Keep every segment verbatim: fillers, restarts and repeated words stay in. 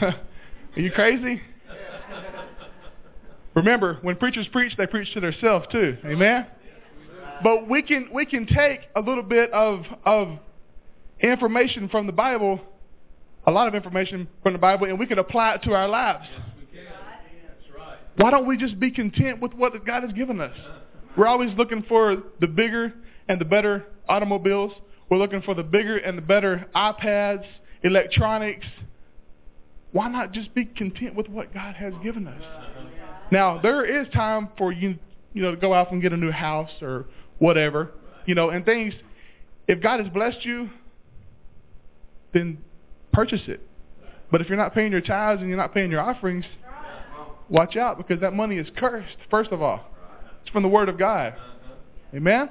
Are you crazy? Remember, when preachers preach, they preach to themselves too. Amen? But we can we can take a little bit of of information from the Bible, a lot of information from the Bible, and we can apply it to our lives. Why don't we just be content with what God has given us? We're always looking for the bigger and the better automobiles. We're looking for the bigger and the better iPads, electronics. Why not just be content with what God has given us? Now, there is time for you, you know, to go out and get a new house or whatever, you know, and things. If God has blessed you, then purchase it. But if you're not paying your tithes and you're not paying your offerings, watch out, because that money is cursed, first of all. It's from the Word of God. Amen?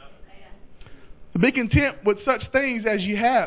To be content with such things as you have.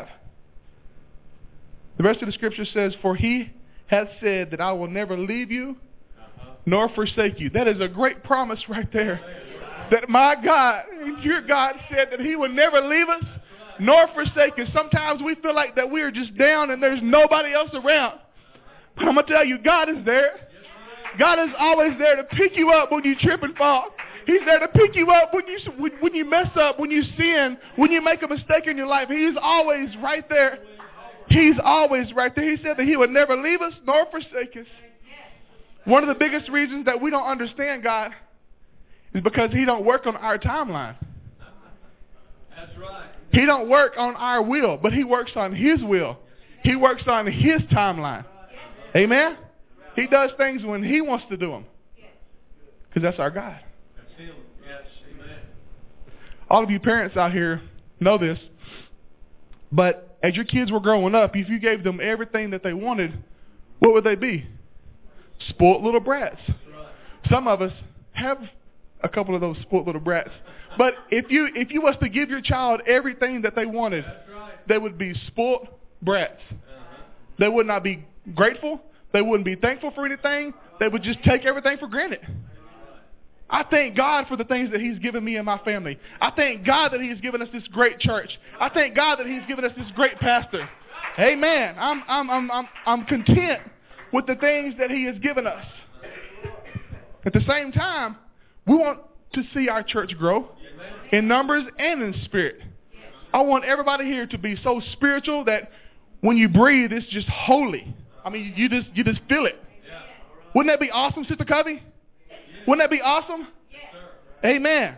The rest of the scripture says, for he hath said that I will never leave you nor forsake you. That is a great promise right there. That my God, your God, said that he would never leave us nor forsake us. Sometimes we feel like that we are just down and there's nobody else around. But I'm going to tell you, God is there. God is always there to pick you up when you trip and fall. He's there to pick you up when you when, when you mess up, when you sin, when you make a mistake in your life. He's always right there. He's always right there. He said that he would never leave us nor forsake us. One of the biggest reasons that we don't understand God is because he don't work on our timeline. That's right. He don't work on our will, but he works on his will. He works on his timeline. Amen? He does things when he wants to do them. Because that's our God. Yes, amen. All of you parents out here know this. But as your kids were growing up, if you gave them everything that they wanted, what would they be? Spoiled little brats. Some of us have a couple of those spoiled little brats. But if you if you was to give your child everything that they wanted, they would be spoiled brats. They would not be grateful. They wouldn't be thankful for anything. They would just take everything for granted. I thank God for the things that he's given me and my family. I thank God that he's given us this great church. I thank God that he's given us this great pastor. Amen. I'm I'm I'm I'm I'm content with the things that he has given us. At the same time, we want to see our church grow in numbers and in spirit. I want everybody here to be so spiritual that when you breathe, it's just holy. I mean, you just you just feel it. Wouldn't that be awesome, Sister Covey? Wouldn't that be awesome? Amen.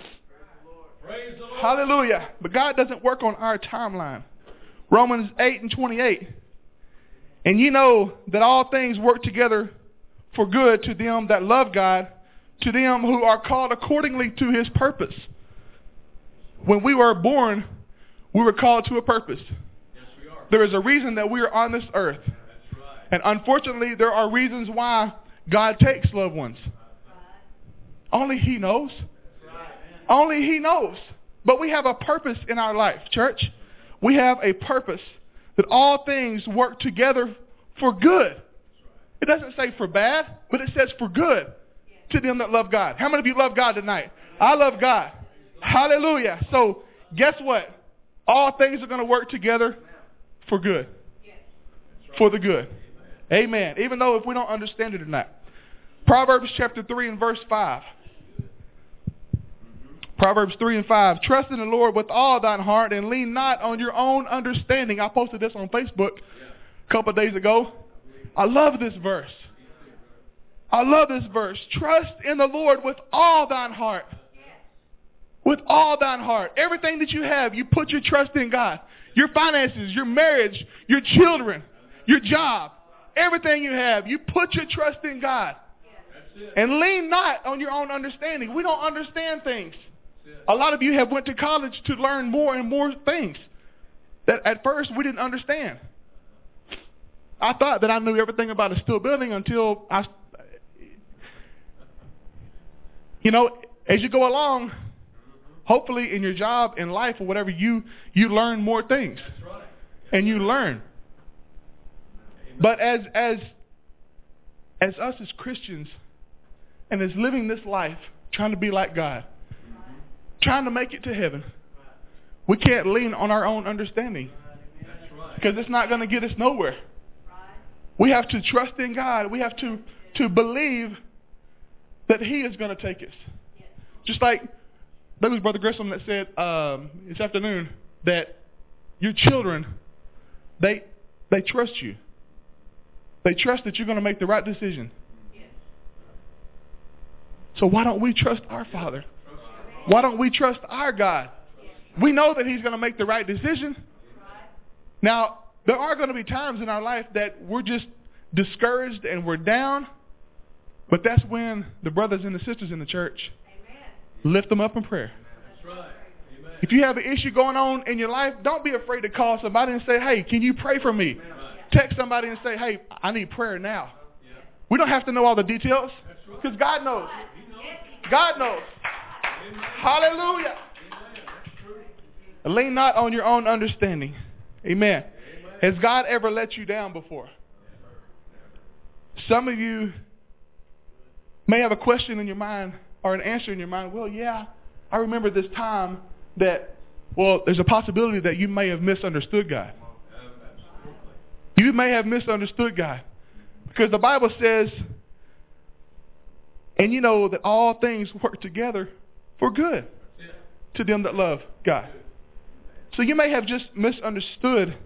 Hallelujah. But God doesn't work on our timeline. Romans eight and twenty-eight. And ye know that all things work together for good to them that love God, to them who are called accordingly to his purpose. When we were born, we were called to a purpose. Yes, we are. There is a reason that we are on this earth. That's right. And unfortunately, there are reasons why God takes loved ones. Only he knows. Right. Only he knows. But we have a purpose in our life, church. We have a purpose that all things work together for good. It doesn't say for bad, but it says for good to them that love God. How many of you love God tonight? I love God. Hallelujah. So guess what? All things are going to work together for good. For the good. Amen. Even though if we don't understand it or not. Proverbs chapter three and verse five. Proverbs three and five. Trust in the Lord with all thine heart and lean not on your own understanding. I posted this on Facebook a couple of days ago. I love this verse. I love this verse. Trust in the Lord with all thine heart. With all thine heart. Everything that you have, you put your trust in God. Your finances, your marriage, your children, your job. Everything you have, you put your trust in God. And lean not on your own understanding. We don't understand things. A lot of you have went to college to learn more and more things that at first we didn't understand. I thought that I knew everything about a steel building until I, you know, as you go along, hopefully in your job, in life, or whatever, you you learn more things, and you learn. But as as as us as Christians, and as living this life, trying to be like God, trying to make it to heaven, we can't lean on our own understanding because it's not going to get us nowhere. We have to trust in God. We have to, to believe that He is going to take us. Just like that was Brother Grissom that said um, this afternoon that your children, they they trust you. They trust that you're going to make the right decision. So why don't we trust our Father? Why don't we trust our God? We know that He's going to make the right decision. Now, there are going to be times in our life that we're just discouraged and we're down. But that's when the brothers and the sisters in the church lift them up in prayer. If you have an issue going on in your life, don't be afraid to call somebody and say, hey, can you pray for me? Text somebody and say, hey, I need prayer now. We don't have to know all the details because God knows. God knows. Hallelujah. Lean not on your own understanding. Amen. Has God ever let you down before? Some of you may have a question in your mind or an answer in your mind. Well, yeah, I remember this time that, well, there's a possibility that you may have misunderstood God. You may have misunderstood God. Because the Bible says, and you know that all things work together for good to them that love God. So you may have just misunderstood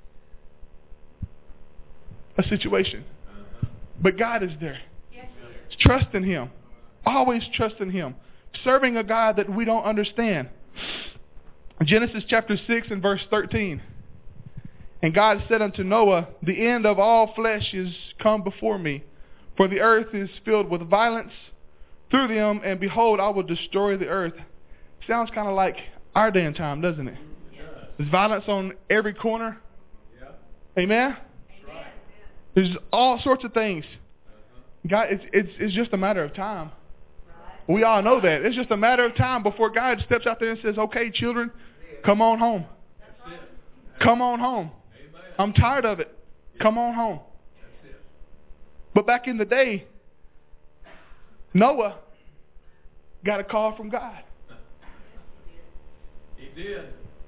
a situation. But God is there. Trust in Him. Always trust in Him. Serving a God that we don't understand. Genesis chapter six and verse thirteen. And God said unto Noah, the end of all flesh is come before me, for the earth is filled with violence through them, and behold, I will destroy the earth. Sounds kind of like our day and time, doesn't it? There's violence on every corner. Amen? There's all sorts of things. God, it's, it's, it's just a matter of time. We all know that. It's just a matter of time before God steps out there and says, okay, children, come on home. Come on home. I'm tired of it. Come on home. But back in the day, Noah got a call from God. He did.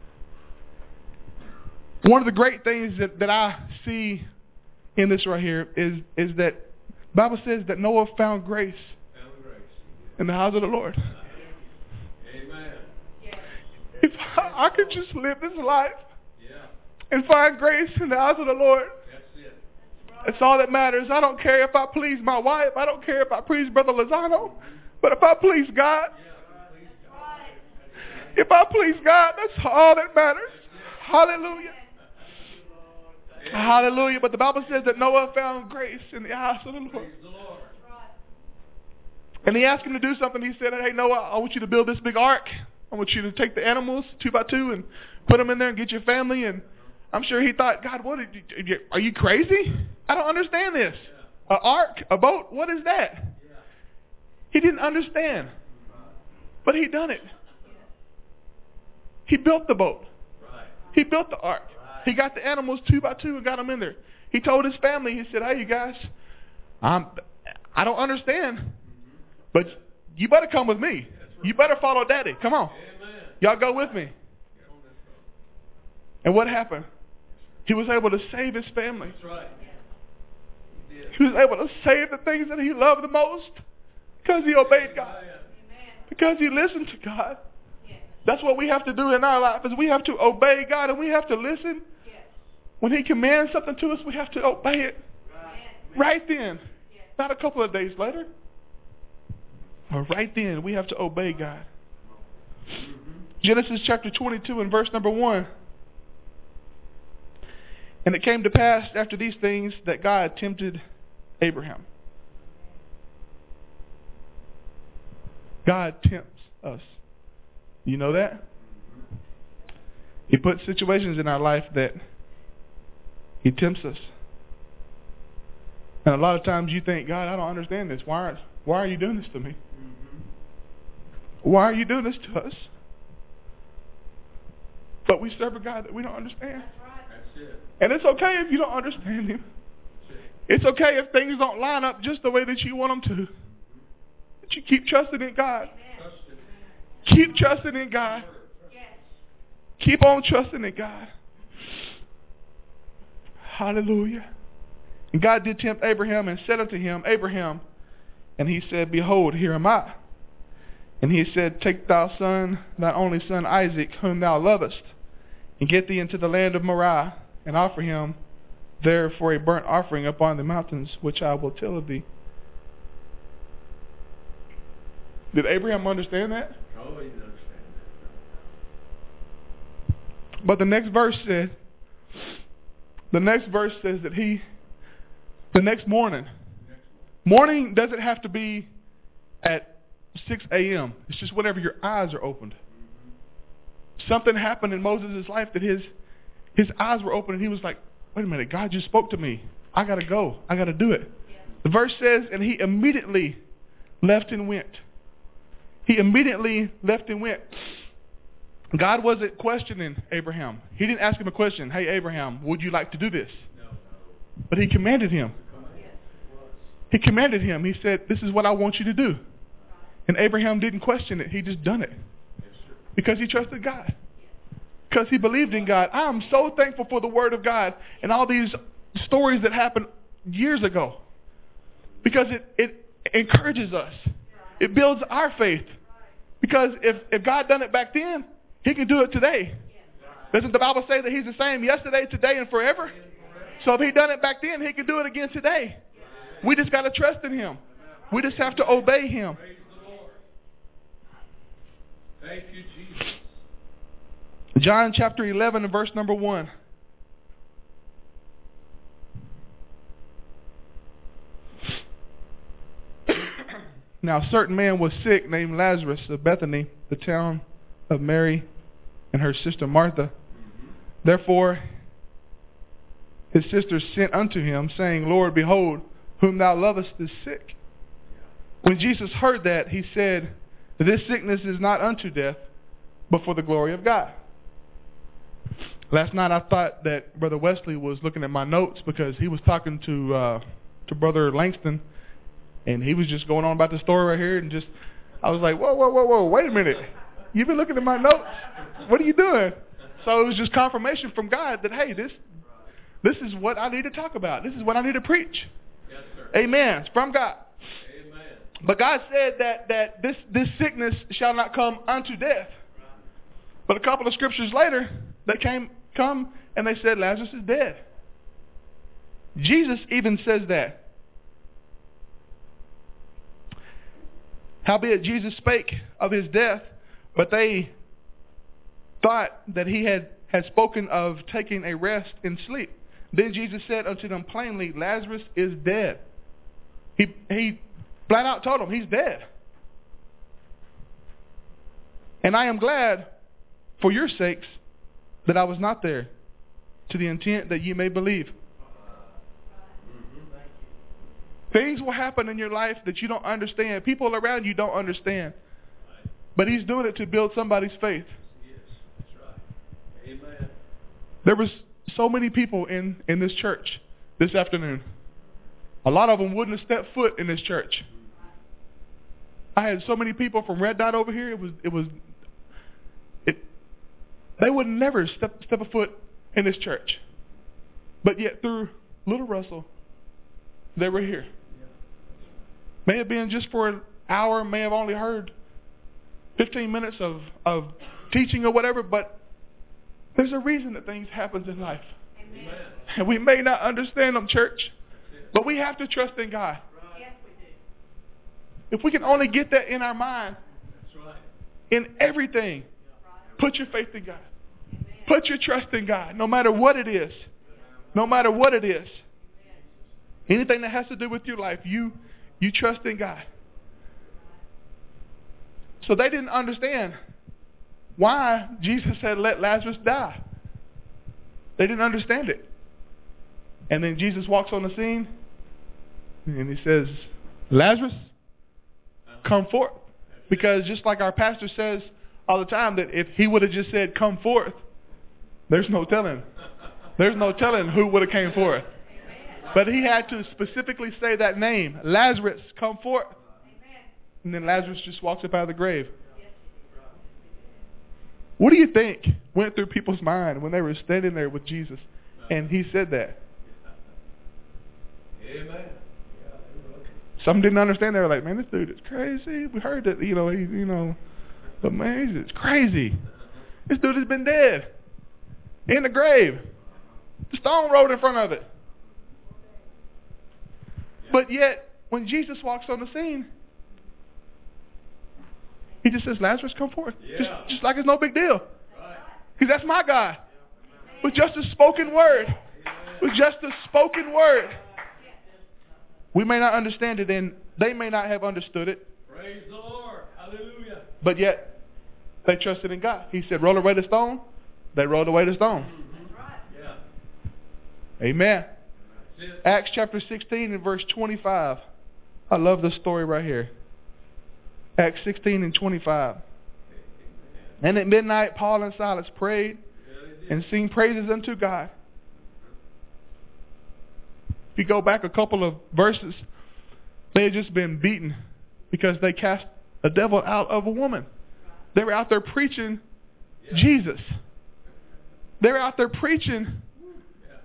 One of the great things that, that I see in this right here is, is that the Bible says that Noah found grace, found grace. in the house of the Lord. Amen. If I, I could just live this life and find grace in the house of the Lord, that's it. That's all that matters. I don't care if I please my wife. I don't care if I please Brother Lozano. But if I please God, if I please God, that's all that matters. Hallelujah. Hallelujah. But the Bible says that Noah found grace in the house of the Lord. And He asked him to do something. He said, hey, Noah, I want you to build this big ark. I want you to take the animals two by two and put them in there and get your family. And I'm sure he thought, God, what? You, are you crazy? I don't understand this. An ark, a boat, what is that? He didn't understand. But he done it. He built the boat. He built the ark. He got the animals two by two and got them in there. He told his family, he said, hey, you guys, I'm, I don't understand, but you better come with me. You better follow Daddy. Come on. Y'all go with me. And what happened? He was able to save his family. That's right. He was able to save the things that he loved the most because he obeyed God. Because he listened to God. That's what we have to do in our life, is we have to obey God and we have to listen. When He commands something to us, we have to obey it right then. Not a couple of days later. But right then, we have to obey God. Genesis chapter twenty-two and verse number one. And it came to pass after these things that God tempted Abraham. God tempts us. You know that? He puts situations in our life that He tempts us. And a lot of times you think, God, I don't understand this. Why are, why are you doing this to me? Why are you doing this to us? But we serve a God that we don't understand. That's it. And it's okay if you don't understand Him. It's okay if things don't line up just the way that you want them to. But you keep trusting in God. Keep trusting in God. Keep on trusting in God. Hallelujah. And God did tempt Abraham and said unto him, Abraham. And he said, Behold, here am I. And he said, Take thy son, thy only son Isaac, whom thou lovest, and get thee into the land of Moriah, and offer him there for a burnt offering upon the mountains, which I will tell of thee. Did Abraham understand that? Oh, he didn't understand that. But the next verse said, the next verse says that he, the next morning, morning doesn't have to be at six a.m. It's just whenever your eyes are opened. Mm-hmm. Something happened in Moses' life that his his eyes were open and he was like, wait a minute, God just spoke to me. I got to go. I got to do it. Yeah. The verse says, and he immediately left and went. He immediately left and went. God wasn't questioning Abraham. He didn't ask him a question. Hey, Abraham, would you like to do this? No. But he commanded him. He commanded him. He said, this is what I want you to do. And Abraham didn't question it. He just done it. Because he trusted God. Because he believed in God. I am so thankful for the word of God and all these stories that happened years ago. Because it, it encourages us. It builds our faith. Because if, if God done it back then, he can do it today. Doesn't the Bible say that he's the same yesterday, today, and forever? So if he done it back then, he can do it again today. We just got to trust in him. We just have to obey him. Thank you, Jesus. John chapter eleven and verse number one. Now a certain man was sick named Lazarus of Bethany, the town of Mary and her sister Martha. Mm-hmm. Therefore his sisters sent unto him, saying, Lord, behold, whom thou lovest is sick. Yeah. When Jesus heard that, he said, this sickness is not unto death, but for the glory of God. Last night I thought that Brother Wesley was looking at my notes because he was talking to uh, to Brother Langston, and he was just going on about the story right here, and just I was like, whoa, whoa, whoa, whoa, wait a minute. You've been looking at my notes. What are you doing? So it was just confirmation from God that, hey, this this is what I need to talk about. This is what I need to preach. Yes, sir. Amen. It's from God. Amen. But God said that, that this, this sickness shall not come unto death. But a couple of scriptures later, they came come and they said Lazarus is dead. Jesus even says that. Howbeit Jesus spake of his death, but they thought that he had, had spoken of taking a rest in sleep. Then Jesus said unto them plainly, Lazarus is dead. He he flat out told them he's dead. And I am glad for your sakes that I was not there, to the intent that ye may believe. Things will happen in your life that you don't understand. People around you don't understand. But he's doing it to build somebody's faith. Yes, that's right. Amen. There was so many people in, in this church this afternoon. A lot of them wouldn't have stepped foot in this church. I had so many people from Red Dot over here. It was it was it. They would never step step a foot in this church. But yet through Little Russell, they were here. May have been just for an hour, may have only heard fifteen minutes of, of teaching or whatever, but there's a reason that things happen in life. Amen. And we may not understand them, church, but we have to trust in God. Right. Yes, we do. If we can only get that in our mind, that's right. In everything, right. Put your faith in God. Amen. Put your trust in God, no matter what it is. No matter what it is. Anything that has to do with your life, you you trust in God. So they didn't understand why Jesus said, let Lazarus die. They didn't understand it. And then Jesus walks on the scene and he says, Lazarus, come forth. Because just like our pastor says all the time, that if he would have just said, come forth, there's no telling. There's no telling who would have came forth. But he had to specifically say that name, Lazarus, come forth. And then Lazarus just walks up out of the grave. What do you think went through people's mind when they were standing there with Jesus and he said that? Amen. Some didn't understand. They were like, man, this dude is crazy. We heard that, you know, he, you know, but man, he's it's crazy. This dude has been dead. In the grave. The stone rolled in front of it. But yet, when Jesus walks on the scene, he just says, Lazarus, come forth. Yeah. Just, just like it's no big deal. Right. Because that's my God. With just a spoken word. With just a spoken word. We may not understand it, and they may not have understood it. Praise the Lord. Hallelujah. But yet, they trusted in God. He said, roll away the stone. They rolled away the stone. Mm-hmm. Yeah. Amen. That's it. Acts chapter sixteen and verse twenty-five. I love this story right here. Acts sixteen and twenty-five. And at midnight, Paul and Silas prayed and sing praises unto God. If you go back a couple of verses, they had just been beaten because they cast a devil out of a woman. They were out there preaching Yeah. Jesus. They were out there preaching. Yeah.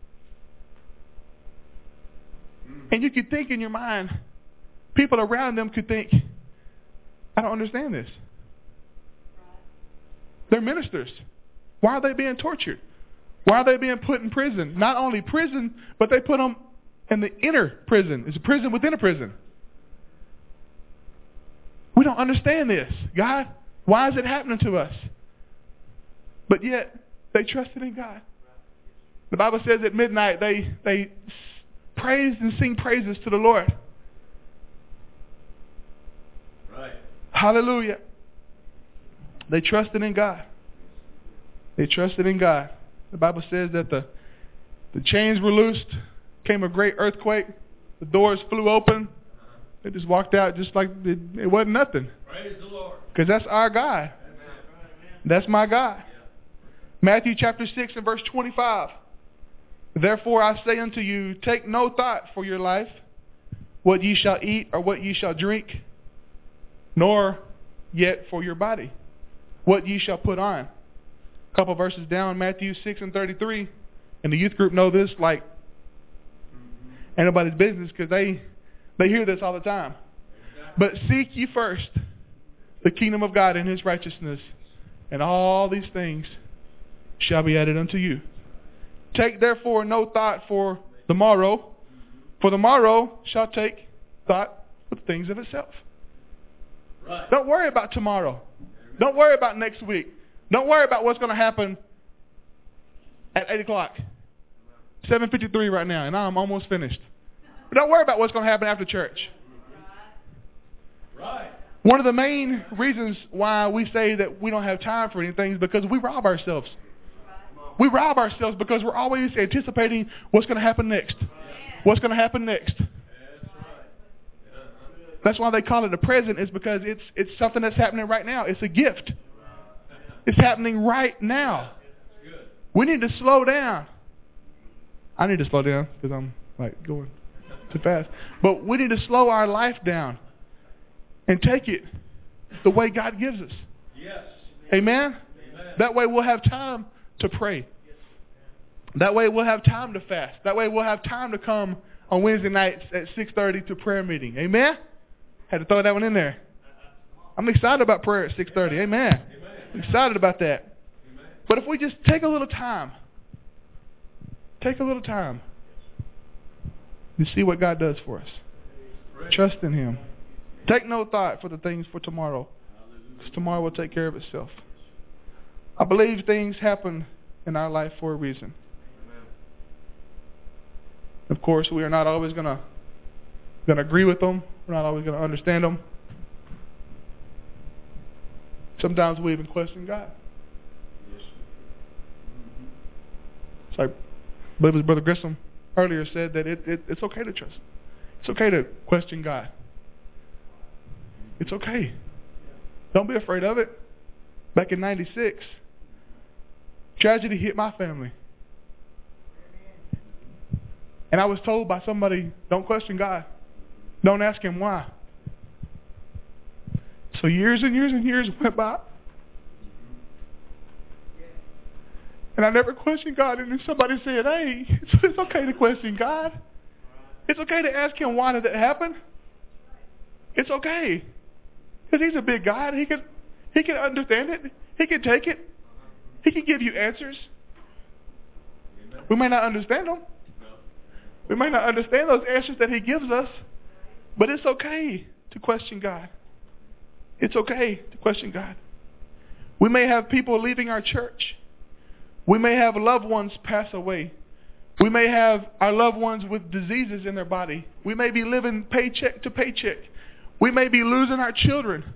And you could think in your mind, people around them could think, I don't understand this. They're ministers. Why are they being tortured? Why are they being put in prison? Not only prison, but they put them in the inner prison. It's a prison within a prison. We don't understand this. God, why is it happening to us? But yet, they trusted in God. The Bible says at midnight they, they praised and sing praises to the Lord. Right. Hallelujah. They trusted in God. They trusted in God. The Bible says that the, the chains were loosed, came a great earthquake, the doors flew open. They just walked out just like it, it wasn't nothing. Praise the Lord. Because that's our God. That's my God. Matthew chapter six and verse twenty-five. Therefore I say unto you, take no thought for your life, what ye shall eat or what ye shall drink, nor yet for your body, what ye shall put on. A couple verses down, Matthew six and thirty-three. And the youth group know this like ain't nobody's business because they, they hear this all the time. But seek ye first the kingdom of God and his righteousness, and all these things shall be added unto you. Take therefore no thought for the morrow, for the morrow shall take thought for the things of itself. Right. Don't worry about tomorrow. Don't worry about next week. Don't worry about what's going to happen at eight o'clock. seven fifty-three right now, and I'm almost finished. But don't worry about what's going to happen after church. Right. One of the main reasons why we say that we don't have time for anything is because we rob ourselves. We rob ourselves because we're always anticipating what's going to happen next. What's going to happen next. That's right. Uh-huh. That's why they call it a present, is because it's it's something that's happening right now. It's a gift. It's happening right now. That's good. We need to slow down. I need to slow down because I'm like going too fast. But we need to slow our life down and take it the way God gives us. Yes. Amen? Amen. That way we'll have time to pray. That way we'll have time to fast. That way we'll have time to come on Wednesday nights at six thirty to prayer meeting. Amen? Had to throw that one in there. I'm excited about prayer at six thirty. Amen. Amen. I'm excited about that. Amen. But if we just take a little time, take a little time to see what God does for us. Praise. Trust in him. Take no thought for the things for tomorrow, because tomorrow will take care of itself. I believe things happen in our life for a reason. Of course, we are not always going to going to agree with them. We're not always going to understand them. Sometimes we even question God. It's like, I believe it was Brother Grissom earlier said that it, it, it's okay to trust. It's okay to question God. It's okay. Don't be afraid of it. Back in ninety-six, tragedy hit my family. And I was told by somebody, don't question God. Don't ask him why. So years and years and years went by. And I never questioned God. And then somebody said, hey, it's, it's okay to question God. It's okay to ask him, why did that happen? It's okay. Because he's a big God. He can, he can understand it. He can take it. He can give you answers. We may not understand them. We may not understand those answers that he gives us. But it's okay to question God. It's okay to question God. We may have people leaving our church. We may have loved ones pass away. We may have our loved ones with diseases in their body. We may be living paycheck to paycheck. We may be losing our children.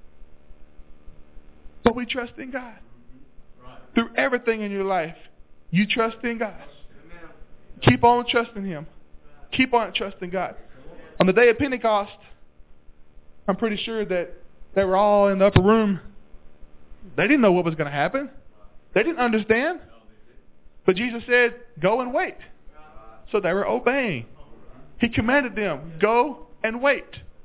But we trust in God. Right. Through everything in your life, you trust in God. Amen. Keep on trusting him. Keep on trusting God. On the day of Pentecost, I'm pretty sure that they were all in the upper room. They didn't know what was going to happen. They didn't understand. But Jesus said, go and wait. So they were obeying. He commanded them, go and wait.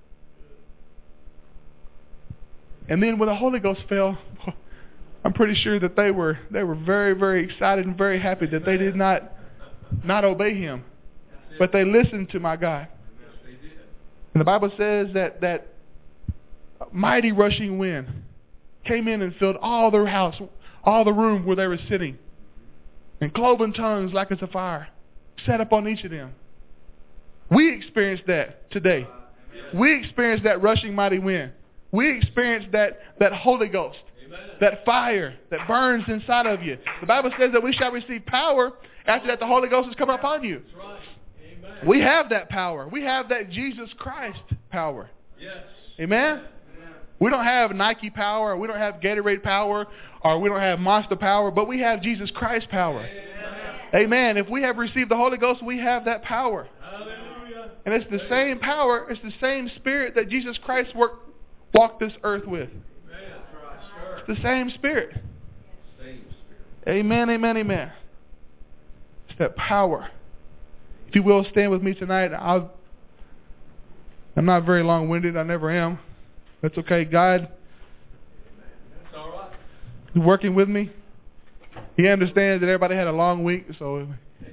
And then when the Holy Ghost fell, I'm pretty sure that they were they were very, very excited and very happy that they did not not obey him. But they listened to my God. And the Bible says that that mighty rushing wind came in and filled all their house, all the room where they were sitting. And cloven tongues like as a fire set upon each of them. We experienced that today. We experienced that rushing mighty wind. We experienced that, that Holy Ghost, Amen. That fire that burns inside of you. The Bible says that we shall receive power after that the Holy Ghost is coming upon you. That's right. Amen. We have that power. We have that Jesus Christ power. Yes. Amen? Amen? We don't have Nike power, or we don't have Gatorade power, or we don't have Monster power, but we have Jesus Christ power. Amen. Amen. If we have received the Holy Ghost, we have that power. Hallelujah. And it's the same power, it's the same spirit that Jesus Christ worked walk this earth with. Amen. It's the same spirit. Same spirit. Amen, amen, amen. It's that power. If you will, stand with me tonight. I'll, I'm not very long-winded. I never am. That's okay. God That's all right. is working with me. He understands that everybody had a long week. So,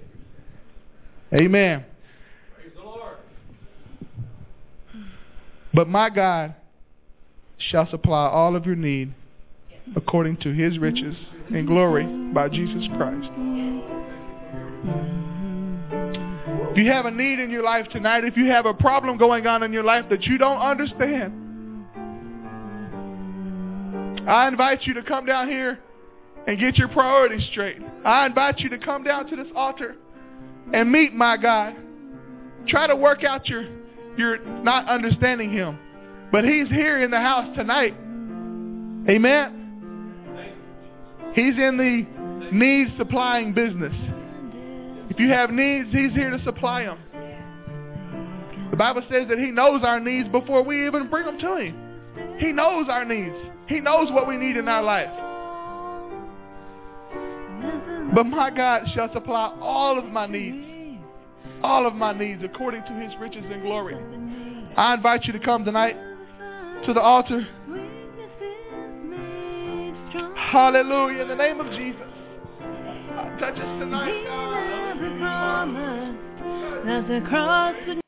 amen. Praise the Lord. But my God shall supply all of your need according to his riches and glory by Jesus Christ. If you have a need in your life tonight, if you have a problem going on in your life that you don't understand, I invite you to come down here and get your priorities straight. I invite you to come down to this altar and meet my God. Try to work out your, your not understanding him. But he's here in the house tonight. Amen? He's in the needs supplying business. If you have needs, he's here to supply them. The Bible says that he knows our needs before we even bring them to him. He knows our needs. He knows what we need in our life. But my God shall supply all of my needs. All of my needs according to his riches and glory. I invite you to come tonight to the altar. Hallelujah. In the name of Jesus. Touch us tonight, God.